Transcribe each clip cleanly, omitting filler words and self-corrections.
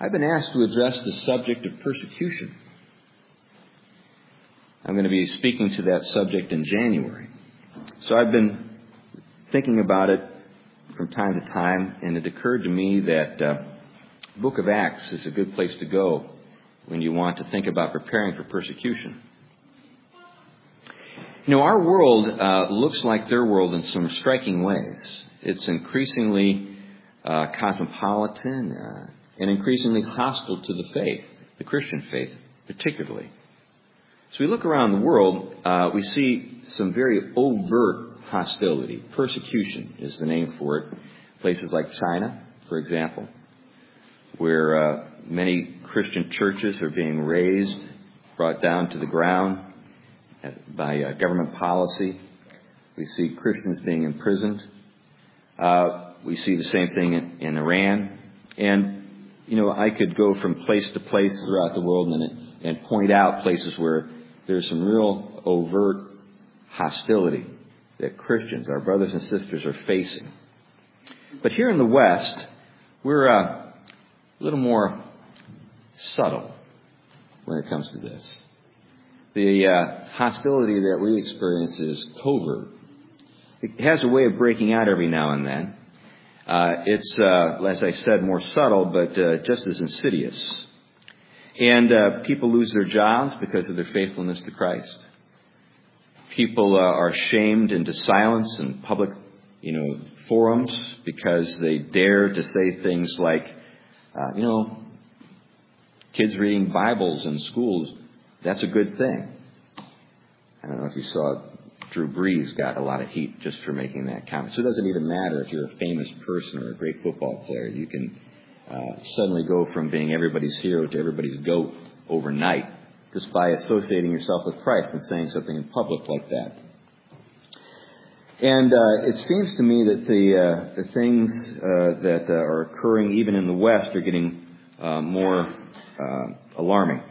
I've been asked to address the subject of persecution. I'm going to be speaking to that subject in January. So I've been thinking about it from time to time, and it occurred to me that the book of Acts is a good place to go when you want to think about preparing for persecution. You know, our world looks like their world in some striking ways. It's increasingly cosmopolitan and increasingly hostile to the faith, the Christian faith particularly. So we look around the world, we see some very overt hostility. Persecution is the name for it. Places like China, for example, where many Christian churches are being razed, brought down to the ground by government policy. We see Christians being imprisoned. We see the same thing in Iran. And, you know, I could go from place to place throughout the world and point out places where there's some real overt hostility that Christians, our brothers and sisters, are facing. But here in the West, we're a little more subtle when it comes to this. The hostility that we experience is covert. It has a way of breaking out every now and then. It's, as I said, more subtle, but just as insidious. And people lose their jobs because of their faithfulness to Christ. People are shamed into silence in public, forums because they dare to say things like, kids reading Bibles in schools, that's a good thing. I don't know if you saw Drew Brees got a lot of heat just for making that comment. So it doesn't even matter if you're a famous person or a great football player. You can suddenly go from being everybody's hero to everybody's goat overnight just by associating yourself with Christ and saying something in public like that. And it seems to me that the things that are occurring even in the West are getting more alarming.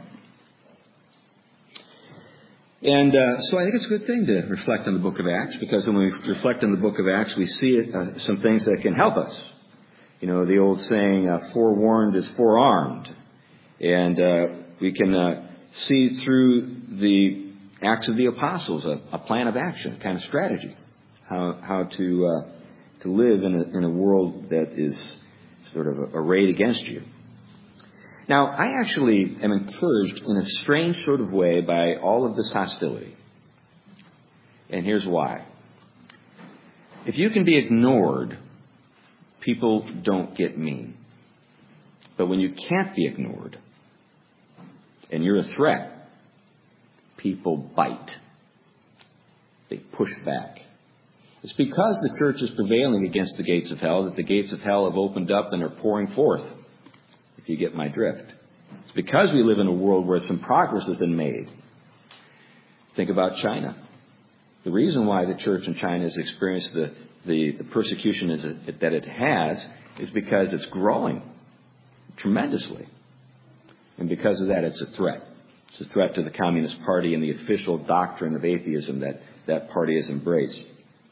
And so I think it's a good thing to reflect on the book of Acts, because when we reflect on the book of Acts, we see some things that can help us. You know, the old saying, forewarned is forearmed. And we can see through the Acts of the Apostles a plan of action, kind of strategy, how to live in a world that is sort of arrayed against you. Now, I actually am encouraged in a strange sort of way by all of this hostility. And here's why. If you can be ignored, people don't get mean. But when you can't be ignored, and you're a threat, people bite. They push back. It's because the church is prevailing against the gates of hell that the gates of hell have opened up and are pouring forth. If you get my drift. It's because we live in a world where some progress has been made. Think about China. The reason why the church in China has experienced the persecution that it has is because it's growing tremendously. And because of that, it's a threat. It's a threat to the Communist Party and the official doctrine of atheism that party has embraced.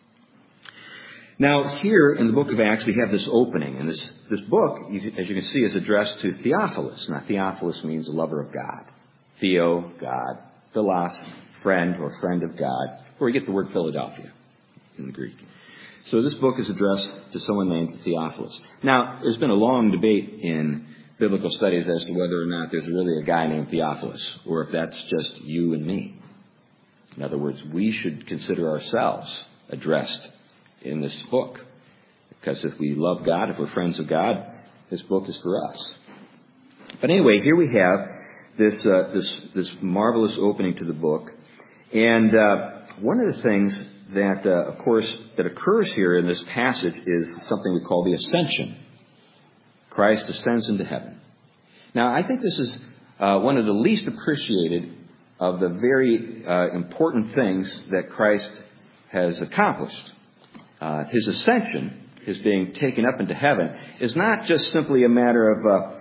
Now, here in the book of Acts, we have this opening. And this book, as you can see, is addressed to Theophilus. Now, Theophilus means a lover of God. Theo, God. Philos, friend or friend of God. Where we get the word Philadelphia in the Greek. So this book is addressed to someone named Theophilus. Now, there's been a long debate in biblical studies as to whether or not there's really a guy named Theophilus, or if that's just you and me. In other words, we should consider ourselves addressed in this book. Because if we love God, if we're friends of God, this book is for us. But anyway, here we have this marvelous opening to the book. And one of the things that, of course, that occurs here in this passage is something we call the ascension. Christ ascends into heaven. Now, I think this is one of the least appreciated of the very important things that Christ has accomplished. His ascension, his being taken up into heaven, is not just simply a matter of,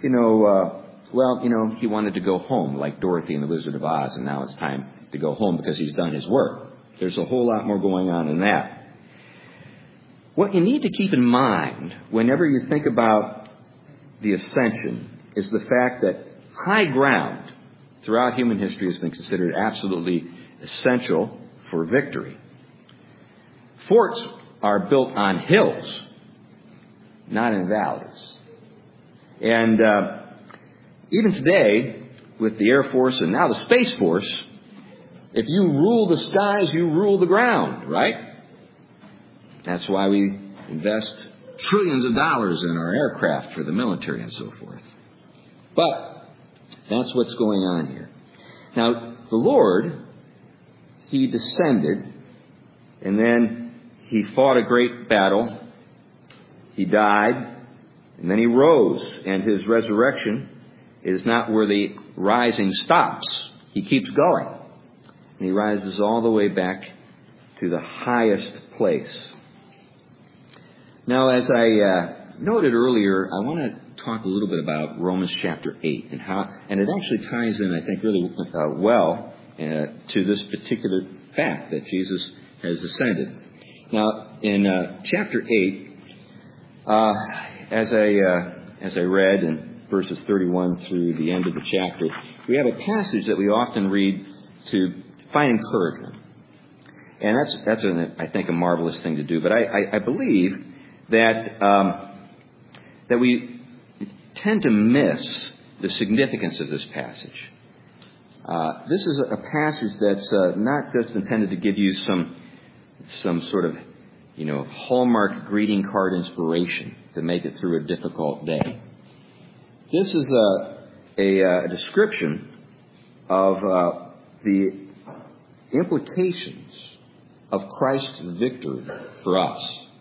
he wanted to go home like Dorothy in The Wizard of Oz, and now it's time to go home because he's done his work. There's a whole lot more going on than that. What you need to keep in mind whenever you think about the ascension is the fact that high ground throughout human history has been considered absolutely essential for victory. Forts are built on hills, not in valleys. And even today, with the Air Force and now the Space Force, if you rule the skies, you rule the ground, right? That's why we invest trillions of dollars in our aircraft for the military and so forth. But that's what's going on here. Now, the Lord, He descended, and then He fought a great battle. He died, and then He rose, and His resurrection is not where the rising stops. He keeps going, and He rises all the way back to the highest place. Now, as I noted earlier, I want to talk a little bit about Romans chapter 8 and it actually ties in, I think, really well to this particular fact that Jesus has ascended. Now, in chapter 8, as I read in verses 31 through the end of the chapter, we have a passage that we often read to find encouragement. And that's I think, a marvelous thing to do. But I believe that we tend to miss the significance of this passage. This is a passage that's not just intended to give you some sort of, Hallmark greeting card inspiration to make it through a difficult day. This is a description of the implications of Christ's victory for us.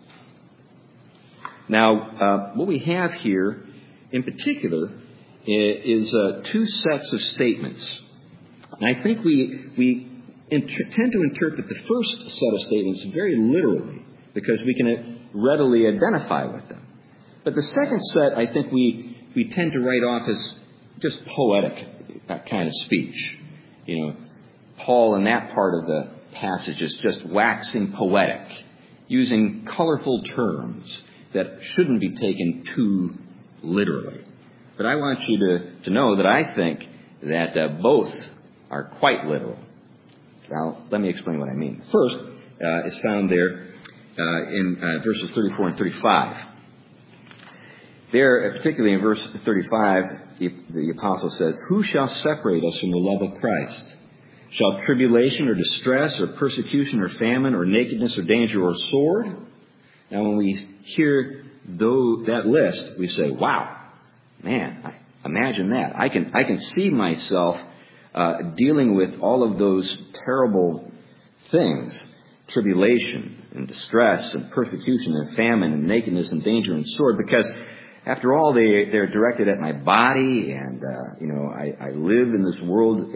Now, what we have here in particular is two sets of statements. And I think we tend to interpret the first set of statements very literally because we can readily identify with them. But the second set, I think we tend to write off as just poetic, that kind of speech. Paul in that part of the passage is just waxing poetic, using colorful terms that shouldn't be taken too literally. But I want you to know that I think that both are quite literal. Now, let me explain what I mean. First, is found there in verses 34 and 35. There, particularly in verse 35, the apostle says, "Who shall separate us from the love of Christ? Shall tribulation or distress or persecution or famine or nakedness or danger or sword?" Now, when we hear that list, we say, wow, man, imagine that. I can see myself dealing with all of those terrible things, tribulation and distress and persecution and famine and nakedness and danger and sword, because after all, they're directed at my body, and I live in this world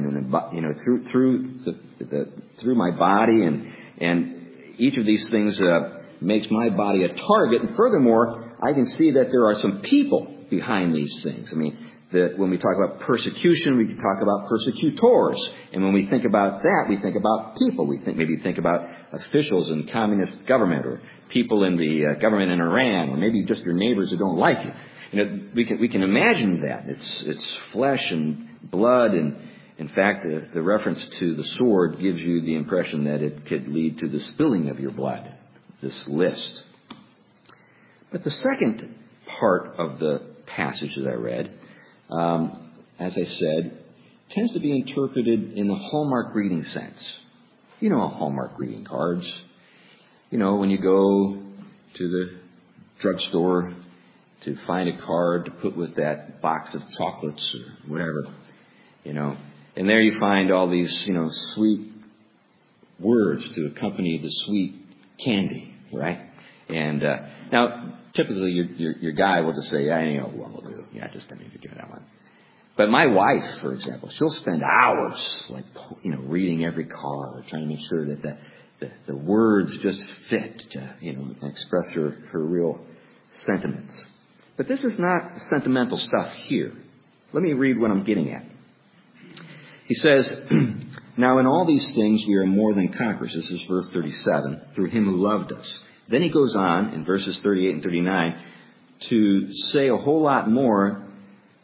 through my body, and each of these things makes my body a target. And furthermore, I can see that there are some people behind these things. I mean, that when we talk about persecution, we can talk about persecutors. And when we think about that, we think about people. We maybe think about officials in communist government, or people in the government in Iran, or maybe just your neighbors who don't like you. We can imagine that. It's flesh and blood, and in fact, the reference to the sword gives you the impression that it could lead to the spilling of your blood, this list. But the second part of the passage that I read, as I said, tends to be interpreted in the Hallmark greeting sense. Hallmark greeting cards. When you go to the drugstore to find a card to put with that box of chocolates or whatever, and there you find all these, sweet words to accompany the sweet candy, right? And now, typically, your guy will just say, one will do. Yeah, just don't need to give that one. But my wife, for example, she'll spend hours, reading every card, trying to make sure that the words just fit to, express her real sentiments. But this is not sentimental stuff here. Let me read what I'm getting at. He says, "Now in all these things we are more than conquerors." This is verse 37, "through him who loved us." Then he goes on in verses 38 and 39 to say a whole lot more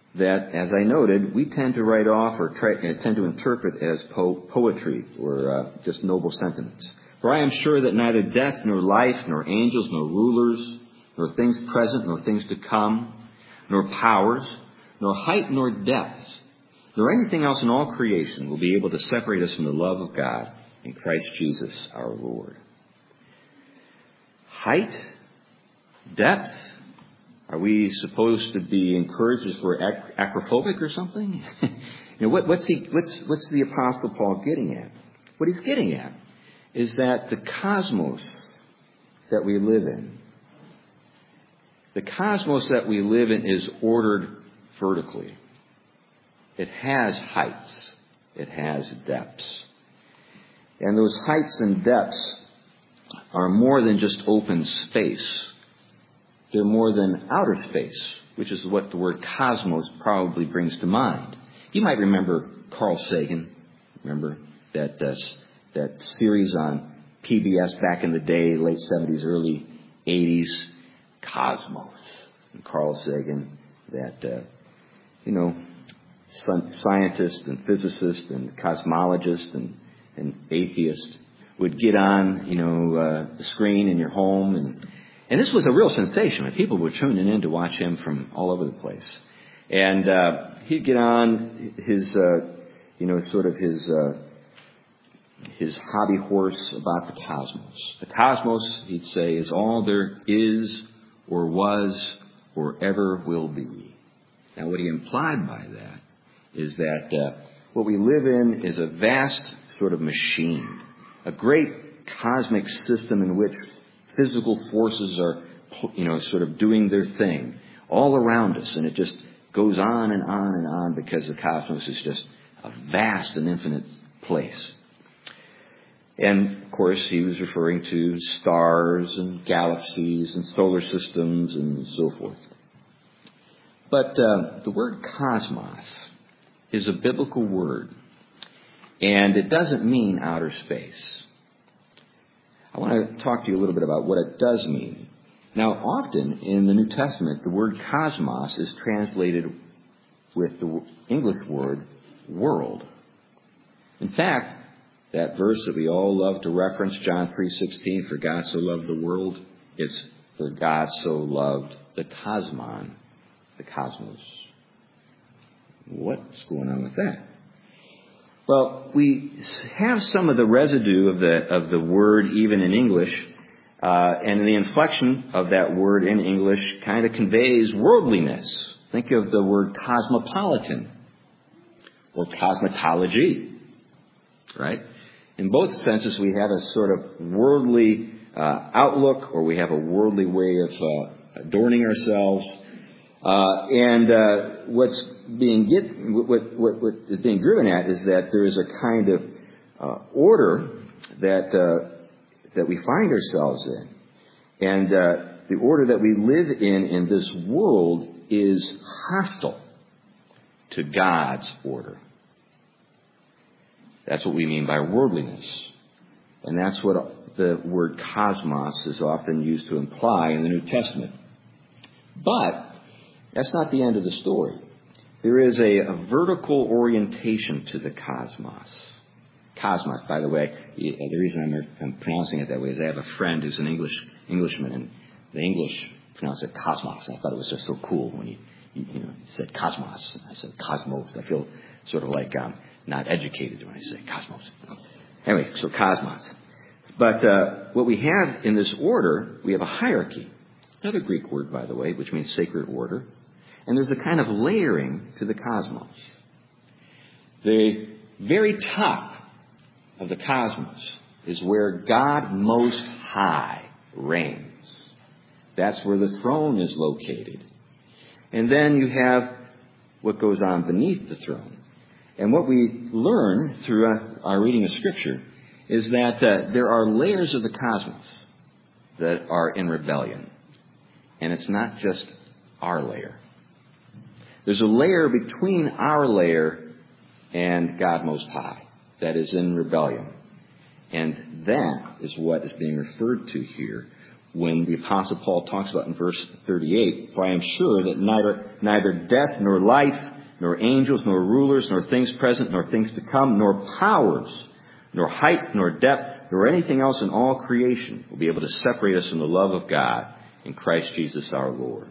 that, as I noted, we tend to write off or tend to interpret as poetry or just noble sentiments. For I am sure that neither death, nor life, nor angels, nor rulers, nor things present, nor things to come, nor powers, nor height, nor depth, nor anything else in all creation will be able to separate us from the love of God in Christ Jesus our Lord. Height, depth. Are we supposed to be encouraged as we're acrophobic or something? What's the Apostle Paul getting at? What he's getting at is that the cosmos that we live in, is ordered vertically. It has heights. It has depths. And those heights and depths are more than just open space. They're more than outer space, which is what the word cosmos probably brings to mind. You might remember Carl Sagan. Remember that series on PBS back in the day, late 70s, early 80s, Cosmos. And Carl Sagan, that, scientist and physicist and cosmologist and atheist would get on, the screen in your home. And this was a real sensation. People were tuning in to watch him from all over the place. And he'd get on his hobby horse about the cosmos. The cosmos, he'd say, is all there is or was or ever will be. Now, what he implied by that is that what we live in is a vast sort of machine, a great cosmic system in which physical forces are, sort of doing their thing all around us. And it just goes on and on and on because the cosmos is just a vast and infinite place. And, of course, he was referring to stars and galaxies and solar systems and so forth. But the word cosmos is a biblical word, and it doesn't mean outer space. I want to talk to you a little bit about what it does mean. Now, often in the New Testament, the word cosmos is translated with the English word world. In fact, that verse that we all love to reference, John 3:16, for God so loved the world, it's for God so loved the cosmos. What's going on with that? Well, we have some of the residue of the word even in English, and the inflection of that word in English kind of conveys worldliness. Think of the word cosmopolitan or cosmetology, right? In both senses, we have a sort of worldly outlook, or we have a worldly way of adorning ourselves. What is being driven at is that there is a kind of order that we find ourselves in, and the order that we live in this world is hostile to God's order. That's what we mean by worldliness. And that's what the word cosmos is often used to imply in the New Testament. But that's not the end of the story. There is a vertical orientation to the cosmos. Cosmos, by the way, the reason I'm pronouncing it that way is I have a friend who's an Englishman, and the English pronounce it cosmos. And I thought it was just so cool when he said cosmos. I said cosmos. I feel sort of like not educated when I say cosmos. Anyway, so cosmos. But what we have in this order, we have a hierarchy. Another Greek word, by the way, which means sacred order. And there's a kind of layering to the cosmos. The very top of the cosmos is where God Most High reigns. That's where the throne is located. And then you have what goes on beneath the throne. And what we learn through our reading of Scripture is that there are layers of the cosmos that are in rebellion. And it's not just our layer. There's a layer between our layer and God Most High that is in rebellion. And that is what is being referred to here when the Apostle Paul talks about in verse 38, "For I am sure that neither death nor life, nor angels, nor rulers, nor things present, nor things to come, nor powers, nor height, nor depth, nor anything else in all creation will be able to separate us from the love of God in Christ Jesus our Lord."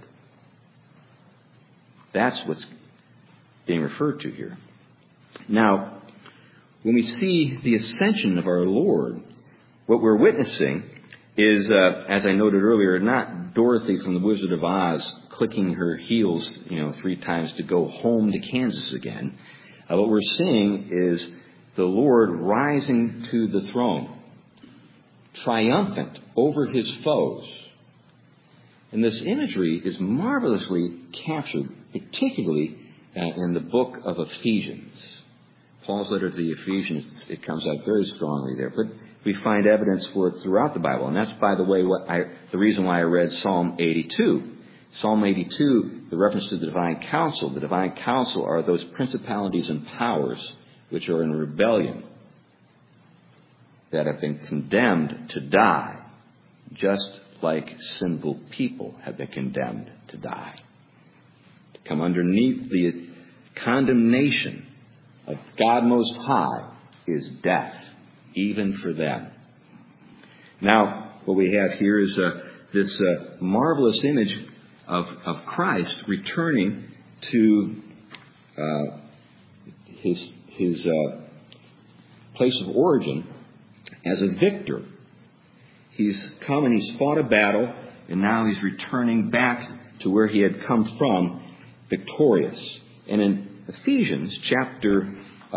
That's what's being referred to here. Now, when we see the ascension of our Lord, what we're witnessing is, as I noted earlier, not Dorothy from the Wizard of Oz clicking her heels, 3 times to go home to Kansas again. What we're seeing is the Lord rising to the throne, triumphant over his foes. And this imagery is marvelously captured, particularly in the book of Ephesians. Paul's letter to the Ephesians, it comes out very strongly there. But we find evidence for it throughout the Bible. And that's, by the way, the reason why I read Psalm 82. Psalm 82, the reference to the divine council. The divine council are those principalities and powers which are in rebellion, that have been condemned to die, just like sinful people have been condemned to die. To come underneath the condemnation of God Most High is death, even for them. Now, what we have here is this marvelous image of Christ returning to his place of origin as a victor. He's come and he's fought a battle, and now he's returning back to where he had come from, victorious. And in Ephesians chapter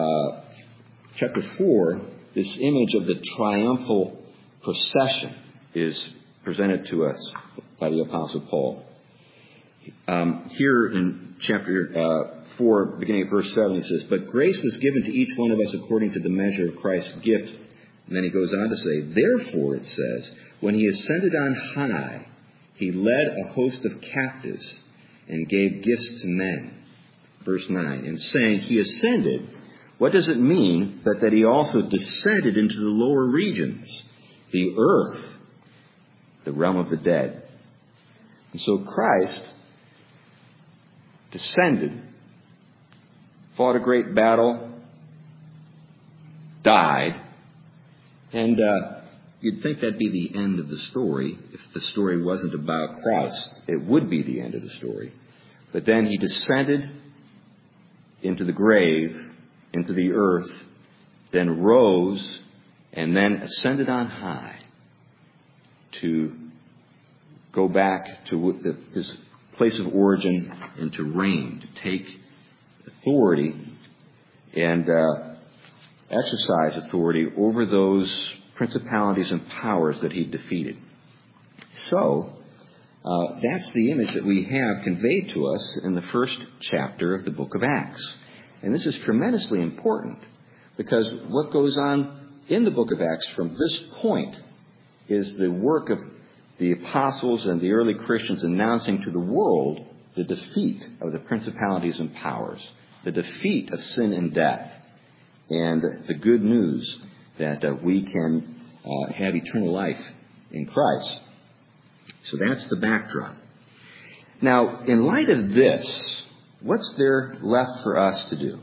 4, this image of the triumphal procession is presented to us by the Apostle Paul. Here in chapter 4, beginning at verse 7, he says, "But grace was given to each one of us according to the measure of Christ's gift." And then he goes on to say, "Therefore," it says, "when he ascended on high, he led a host of captives and gave gifts to men." Verse 9, and saying he ascended, what does it mean but that he also descended into the lower regions, the earth, the realm of the dead? And so Christ descended, fought a great battle, died, and you'd think that'd be the end of the story. If the story wasn't about Christ, it would be the end of the story. But then he descended into the grave, into the earth, then rose, and then ascended on high to go back to his place of origin and to reign, to take authority and exercise authority over those principalities and powers that he defeated. So, that's the image that we have conveyed to us in the first chapter of the book of Acts. And this is tremendously important, because what goes on in the book of Acts from this point is the work of the apostles and the early Christians announcing to the world the defeat of the principalities and powers, the defeat of sin and death, and the good news that we can have eternal life in Christ. So that's the backdrop. Now, in light of this, what's there left for us to do?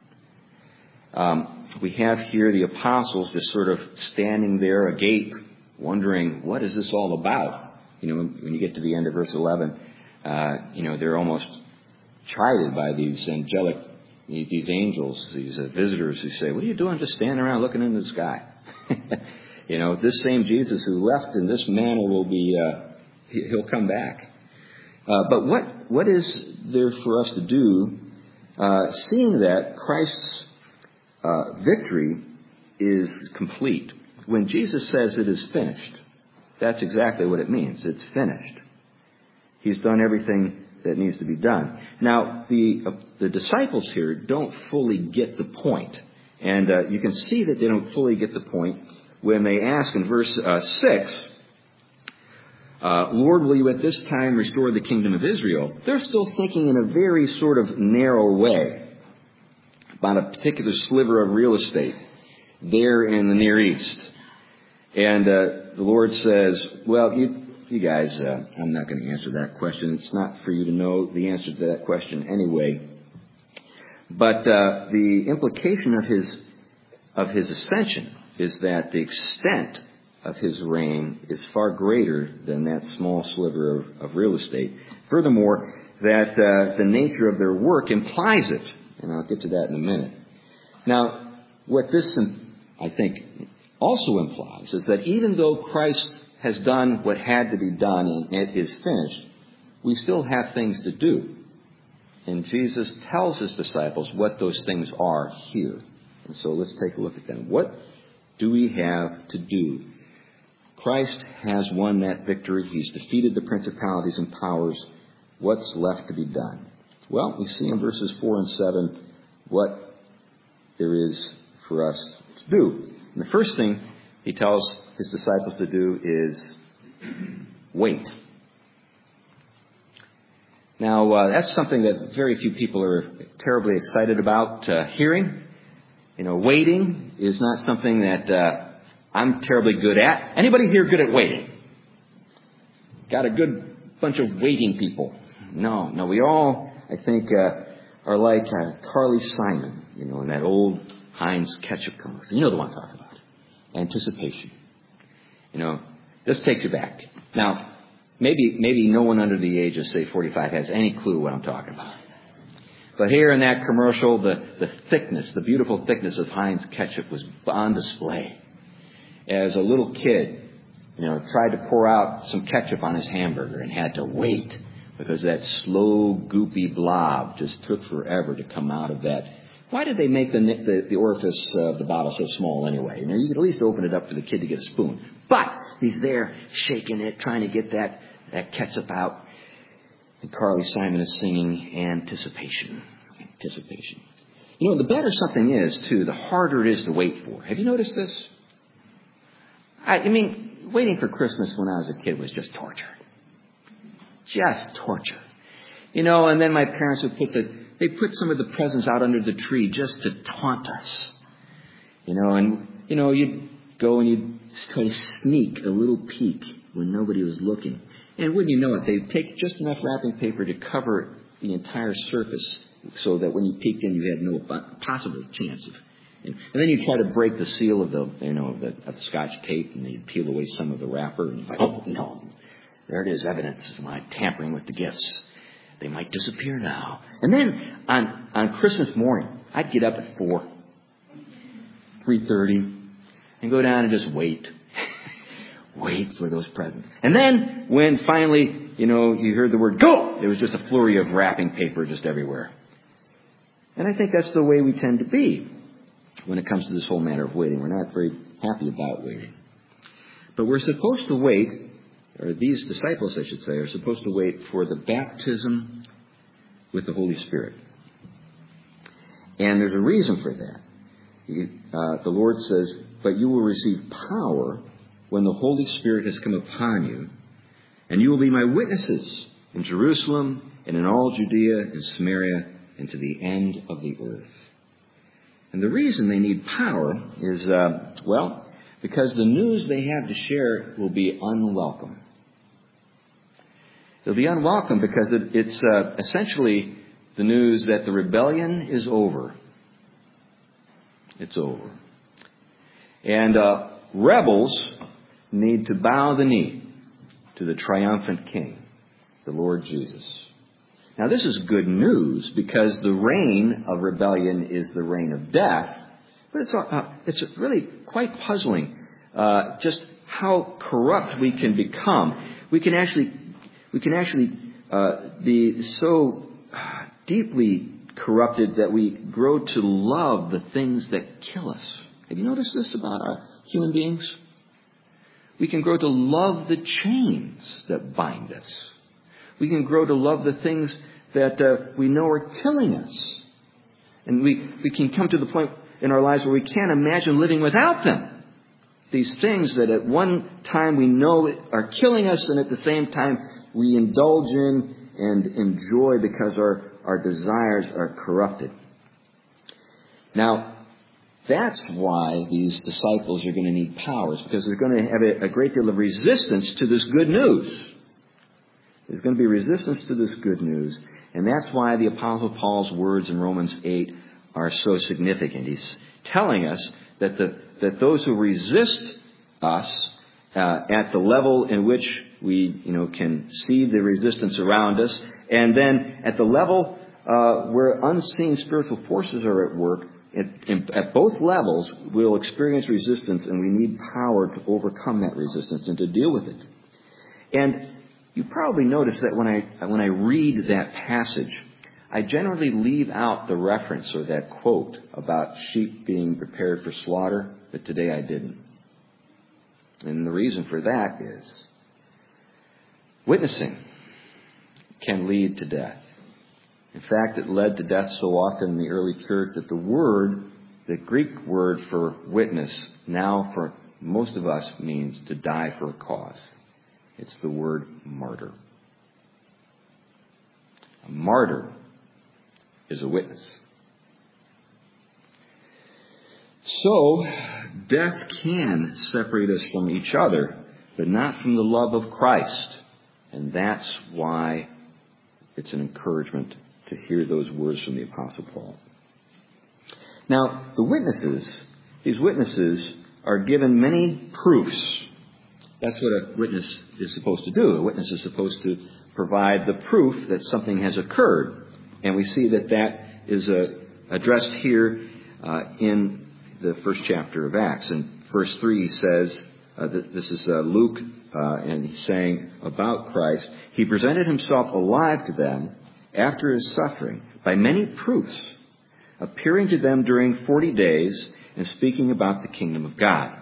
We have here the apostles just sort of standing there agape, wondering, what is this all about? When you get to the end of verse 11, they're almost chided by these these angels, these visitors who say, "What are you doing just standing around looking into the sky?" This same Jesus who left in this manner will be, he'll come back. But what is there for us to do, seeing that Christ's victory is complete? When Jesus says it is finished, that's exactly what it means. It's finished. He's done everything that needs to be done. Now, the disciples here don't fully get the point. And you can see that they don't fully get the point when they ask in verse 6, "Lord, will you at this time restore the kingdom of Israel?" They're still thinking in a very sort of narrow way about a particular sliver of real estate there in the Near East. And the Lord says, "Well, you guys, I'm not going to answer that question. It's not for you to know the answer to that question anyway. But the implication of his ascension is that the extent of his reign is far greater than that small sliver of real estate. Furthermore, that the nature of their work implies it. And I'll get to that in a minute. Now, what this, I think, also implies is that even though Christ has done what had to be done and it is finished, we still have things to do. And Jesus tells his disciples what those things are here. And so let's take a look at them. What do we have to do? Christ has won that victory. He's defeated the principalities and powers. What's left to be done? Well, we see in verses 4 and 7 what there is for us to do. And the first thing he tells his disciples to do is wait. Now, that's something that very few people are terribly excited about hearing. You know, waiting is not something that I'm terribly good at. Anybody here good at waiting? Got a good bunch of waiting people? No, we all, I think, are like Carly Simon, you know, in that old Heinz ketchup commercial. You know the one I'm talking about. Anticipation. You know, this takes you back. Now, maybe no one under the age of, say, 45 has any clue what I'm talking about. But here in that commercial, the thickness, the beautiful thickness of Heinz ketchup was on display. As a little kid, you know, tried to pour out some ketchup on his hamburger and had to wait because that slow, goopy blob just took forever to come out of that. Why did they make the orifice of the bottle so small anyway? You know, you could at least open it up for the kid to get a spoon. But he's there shaking it, trying to get that ketchup out. And Carly Simon is singing Anticipation. Anticipation. You know, the better something is, too, the harder it is to wait for. Have you noticed this? I mean, waiting for Christmas when I was a kid was just torture. Just torture. You know, and then my parents would put some of the presents out under the tree just to taunt us. You know, and, you know, you'd go and you'd try to sneak a little peek when nobody was looking. And wouldn't you know it, they'd take just enough wrapping paper to cover the entire surface so that when you peeked in, you had no possible chance of. And then you try to break the seal of the Scotch tape, and you'd peel away some of the wrapper, and you're like, oh no, there it is, evidence of my tampering with the gifts. They might disappear now. And then on Christmas morning, I'd get up at 3:30, and go down and just wait. Wait for those presents. And then when finally, you know, you heard the word go, there was just a flurry of wrapping paper just everywhere. And I think that's the way we tend to be when it comes to this whole matter of waiting. We're not very happy about waiting. But we're supposed to wait, or these disciples, I should say, are supposed to wait for the baptism with the Holy Spirit. And there's a reason for that. The Lord says, but you will receive power when the Holy Spirit has come upon you, and you will be my witnesses in Jerusalem and in all Judea and Samaria and to the end of the earth. And the reason they need power is, because the news they have to share will be unwelcome. It'll be unwelcome because it's essentially the news that the rebellion is over. It's over. And rebels need to bow the knee to the triumphant King, the Lord Jesus. Now, this is good news because the reign of rebellion is the reign of death. But it's really quite puzzling just how corrupt we can become. We can actually be so deeply corrupted that we grow to love the things that kill us. Have you noticed this about human beings? We can grow to love the chains that bind us. We can grow to love the things that we know are killing us. And we can come to the point in our lives where we can't imagine living without them. These things that at one time we know are killing us, and at the same time we indulge in and enjoy because our desires are corrupted. Now, That's why these disciples are going to need powers, because they're going to have a great deal of resistance to this good news. There's going to be resistance to this good news. And that's why the Apostle Paul's words in Romans 8 are so significant. He's telling us that those who resist us at the level in which we can see the resistance around us, and then at the level where unseen spiritual forces are at work, at both levels, we'll experience resistance, and we need power to overcome that resistance and to deal with it. And you probably noticed that when I read that passage, I generally leave out the reference or that quote about sheep being prepared for slaughter, but today I didn't. And the reason for that is witnessing can lead to death. In fact, it led to death so often in the early church that the Greek word for witness, now for most of us means to die for a cause. It's the word martyr. A martyr is a witness. So, death can separate us from each other, but not from the love of Christ. And that's why it's an encouragement to hear those words from the Apostle Paul. Now, these witnesses are given many proofs. That's what a witness is supposed to do. A witness is supposed to provide the proof that something has occurred. And we see that is addressed here in the first chapter of Acts. In verse 3 says, this is Luke, and he's saying about Christ, he presented himself alive to them after his suffering by many proofs, appearing to them during 40 days and speaking about the kingdom of God.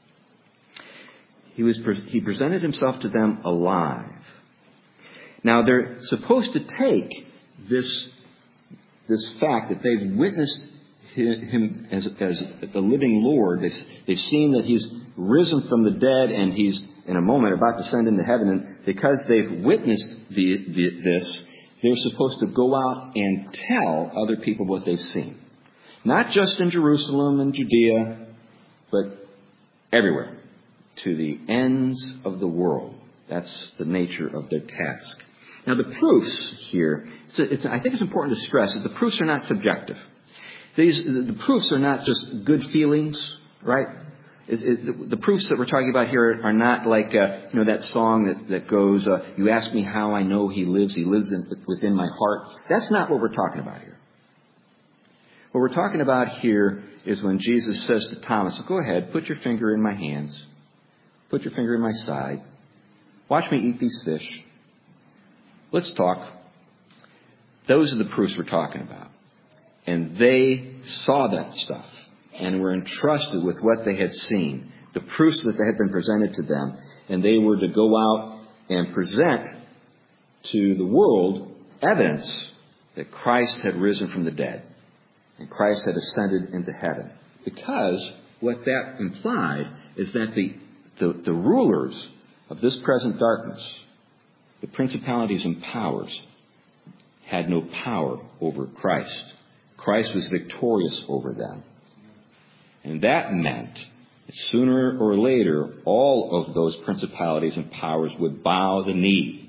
He presented himself to them alive. Now, they're supposed to take this fact that they've witnessed him as the living Lord. They've seen that he's risen from the dead and he's, in a moment, about to ascend into heaven. And because they've witnessed this, they're supposed to go out and tell other people what they've seen. Not just in Jerusalem and Judea, but everywhere. To the ends of the world. That's the nature of their task. Now, the proofs here, I think it's important to stress that the proofs are not subjective. The proofs are not just good feelings, right? The proofs that we're talking about here are not like that song that goes, "You ask me how I know He lives within my heart." That's not what we're talking about here. What we're talking about here is when Jesus says to Thomas, "Go ahead, put your finger in my hands. Put your finger in my side. Watch me eat these fish. Let's talk." Those are the proofs we're talking about. And they saw that stuff and were entrusted with what they had seen, the proofs that had been presented to them. And they were to go out and present to the world evidence that Christ had risen from the dead and Christ had ascended into heaven. Because what that implied is that the rulers of this present darkness, the principalities and powers, had no power over Christ. Christ was victorious over them. And that meant that sooner or later, all of those principalities and powers would bow the knee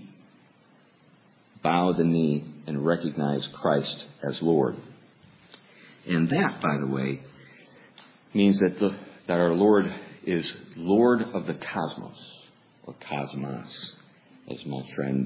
and recognize Christ as Lord. And that, by the way, means that our Lord is Lord of the cosmos, or cosmos, as my friend,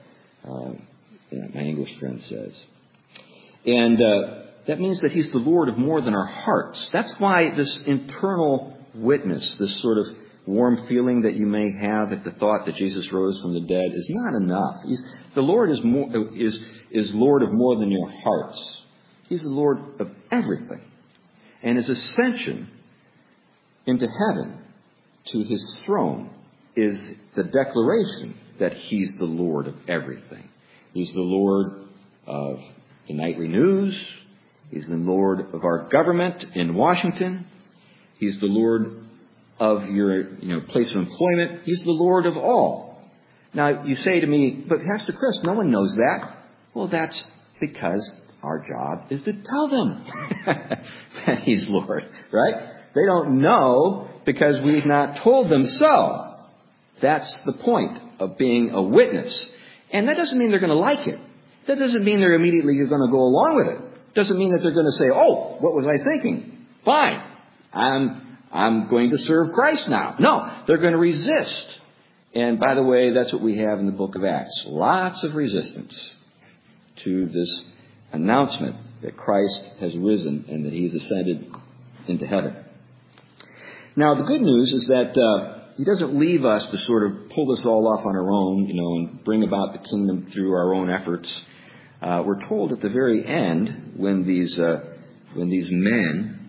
my English friend says. And that means that He's the Lord of more than our hearts. That's why this internal witness, this sort of warm feeling that you may have at the thought that Jesus rose from the dead, is not enough. The Lord is Lord of more than your hearts. He's the Lord of everything. And His ascension into heaven to His throne is the declaration that He's the Lord of everything. He's the Lord of the nightly news. He's the Lord of our government in Washington. He's the Lord of your place of employment. He's the Lord of all. Now, you say to me, "But Pastor Chris, no one knows that." Well, that's because Our job is to tell them that He's Lord, right? They don't know because we've not told them so. That's the point of being a witness. And that doesn't mean they're going to like it. That doesn't mean they're immediately going to go along with it. Doesn't mean that they're going to say, oh, what was I thinking? Fine. I'm going to serve Christ now. No, they're going to resist. And by the way, that's what we have in the book of Acts. Lots of resistance to this announcement that Christ has risen and that He's ascended into heaven. Now, the good news is that He doesn't leave us to sort of pull this all off on our own, and bring about the kingdom through our own efforts. We're told at the very end, when these men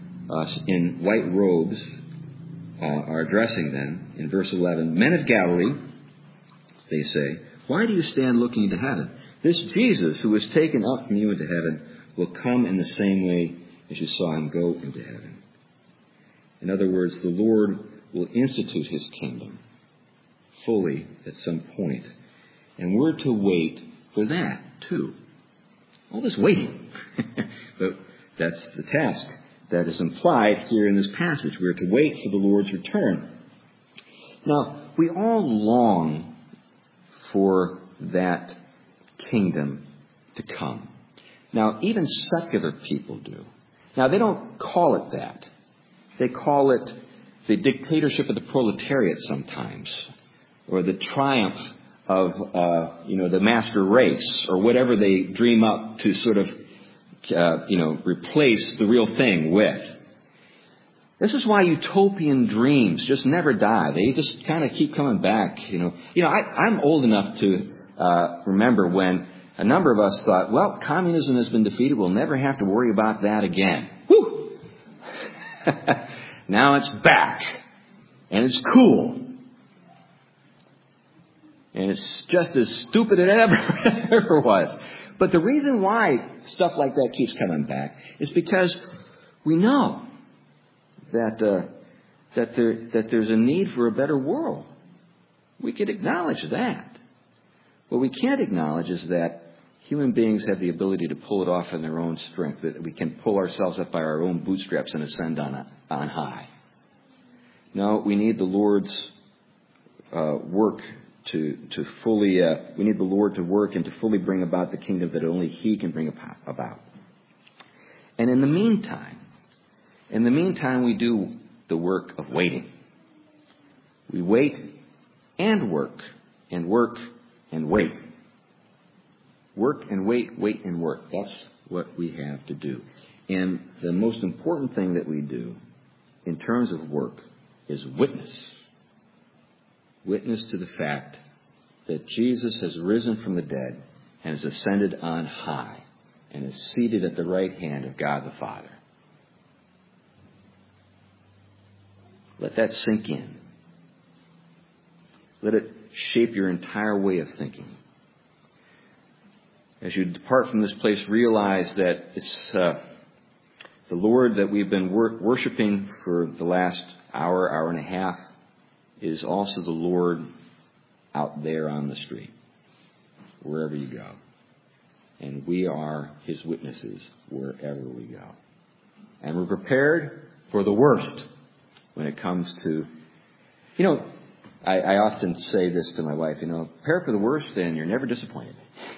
in white robes are addressing them, in verse 11, "Men of Galilee," they say, "why do you stand looking into heaven? This Jesus who was taken up from you into heaven will come in the same way as you saw Him go into heaven." In other words, the Lord will institute His kingdom fully at some point. And we're to wait for that, too. All this waiting. But that's the task that is implied here in this passage. We're to wait for the Lord's return. Now, we all long for that kingdom to come. Now, even secular people do. Now, they don't call it that. They call it the dictatorship of the proletariat sometimes, or the triumph of, the master race, or whatever they dream up to sort of, replace the real thing with. This is why utopian dreams just never die. They just kind of keep coming back. I'm old enough to remember when a number of us thought, well, communism has been defeated. We'll never have to worry about that again. Whew! Now it's back. And it's cool. And it's just as stupid as it ever was. But the reason why stuff like that keeps coming back is because we know that there's a need for a better world. We could acknowledge that. What we can't acknowledge is that human beings have the ability to pull it off in their own strength, that we can pull ourselves up by our own bootstraps and ascend on high. No, we need the Lord's work to fully. We need the Lord to work and to fully bring about the kingdom that only He can bring about. And in the meantime, we do the work of waiting. We wait and work and work and wait. Work and wait, wait and work. That's what we have to do. And the most important thing that we do in terms of work is witness. Witness to the fact that Jesus has risen from the dead and has ascended on high and is seated at the right hand of God the Father. Let that sink in. Let it shape your entire way of thinking. As you depart from this place, realize that it's the Lord that we've been worshiping for the last hour and a half is also the Lord out there on the street, wherever you go. And we are His witnesses wherever we go. And we're prepared for the worst when it comes to, I often say this to my wife, prepare for the worst and you're never disappointed.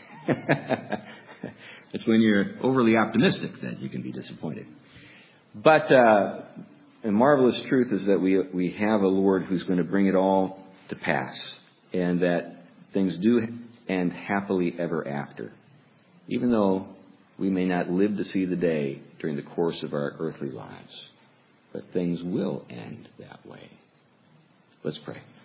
It's when you're overly optimistic that you can be disappointed. But the marvelous truth is that we have a Lord who's going to bring it all to pass, and that things do end happily ever after, even though we may not live to see the day during the course of our earthly lives. But things will end that way. Let's pray.